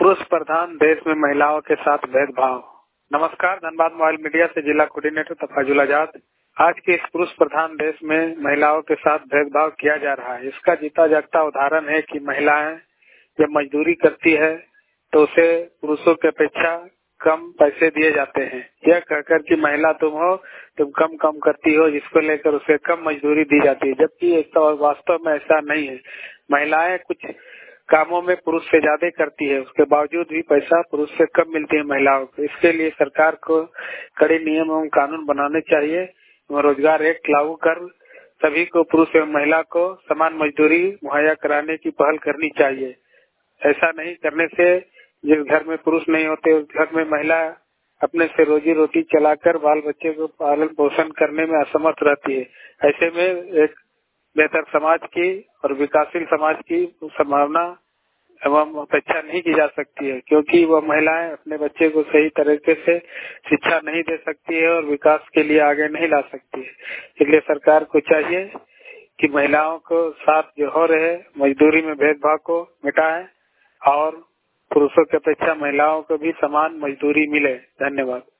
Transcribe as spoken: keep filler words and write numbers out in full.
पुरुष प्रधान देश में महिलाओं के साथ भेदभाव। नमस्कार, धनबाद मोबाइल मीडिया से जिला कोऑर्डिनेटर तफाजुल आजाद। आज के इस पुरुष प्रधान देश में महिलाओं के साथ भेदभाव किया जा रहा है। इसका जीता जागता उदाहरण है कि महिलाएं जब मजदूरी करती है तो उसे पुरुषों की अपेक्षा कम पैसे दिए जाते हैं। यह कहकर कि महिला तुम हो, तुम कम कम करती हो, जिसको लेकर उसे कम मजदूरी दी जाती है, जबकि एक तो वास्तव में ऐसा नहीं है। महिलाएं कुछ कामों में पुरुष से ज्यादा करती है, उसके बावजूद भी पैसा पुरुष से कम मिलती है महिलाओं को। इसके लिए सरकार को कड़े नियम एवं कानून बनाने चाहिए एवं रोजगार एक्ट लागू कर सभी को, पुरुष एवं महिला को समान मजदूरी मुहैया कराने की पहल करनी चाहिए। ऐसा नहीं करने से जिस घर में पुरुष नहीं होते उस घर में महिला अपने से रोजी रोटी चलाकर बाल बच्चे को पालन पोषण करने में असमर्थ रहती है। ऐसे में एक बेहतर समाज की और विकासशील समाज की संभावना एवं अपेक्षा नहीं की जा सकती है, क्योंकि वह महिलाएं अपने बच्चे को सही तरीके से शिक्षा नहीं दे सकती है और विकास के लिए आगे नहीं ला सकती है। इसलिए सरकार को चाहिए कि महिलाओं को साथ जो हो रहे मजदूरी में भेदभाव को मिटाएं और पुरुषों की अपेक्षा महिलाओं को भी समान मजदूरी मिले। धन्यवाद।